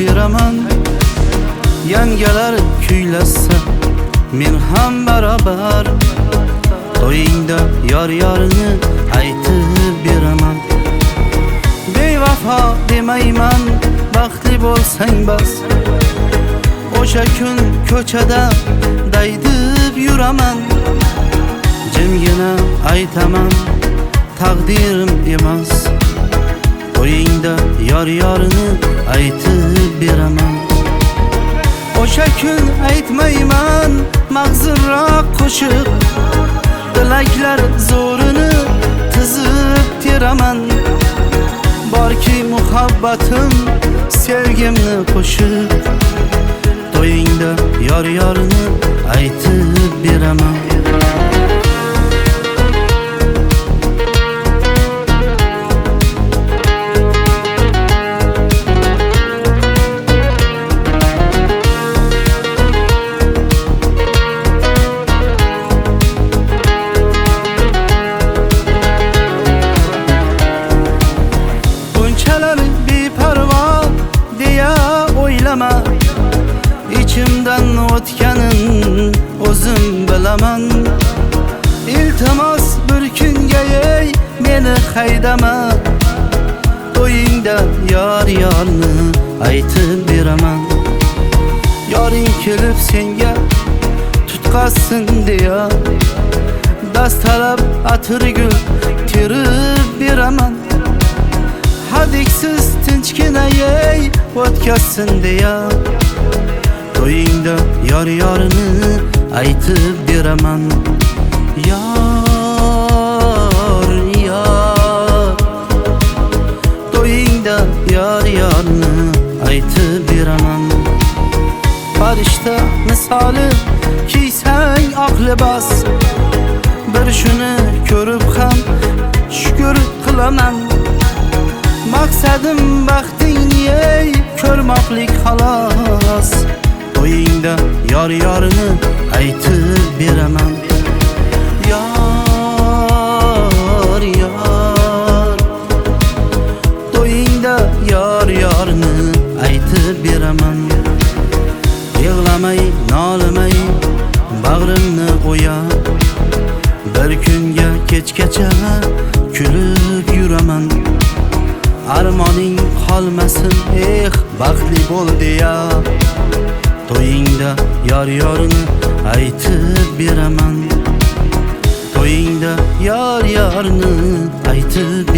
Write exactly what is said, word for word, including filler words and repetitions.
beraman. Yangalar kuylasa men ham barabar, to'yingda yor yorini aytib beraman. Bevafo demayman, baxtli bo'lsang bas. O'sha kun ko'chada daydib yuraman, jimgina aytaman taqdirim emas. To'yingda yor yorini aytib beraman. O'sha kun aytmayman mag'zurroq qo'shiq, tilaklar zo'rini tizib teraman. Borki muhabbatim sevgimni qo'shib, to'yingda yor yorini aytib beraman. İçimden o'tganin o'zim bilaman. Iltimos bir kunga ey meni haydama, to'yingda yor yorni aytib beraman. Yoring kelib senga tutqazsin deya, dastalab atirgul terib beraman. Hadiksiz tinchgina ey o'tkazsin deya, to'yingda yor yorini aytib beraman. Yor yor, to'yingda yor yorini aytib beraman. Farishta misoli kiysang oq libos, bir shuni ko'rib ham shukr qilaman. Maqsadim baxtingni ey ko'rmoqlik xolos, to'yingda yor yorini aytib beraman. Yor yor, to'yingda yor yorini aytib beraman. Yig'lamay nolimay bag'rimni o'yab, bir kunga kechgacha kulib yuraman. Armoning qolmasin eh baxtli bo'l deya, to'yingda yor yorini aytib beraman. To'yingda yor yorini aytib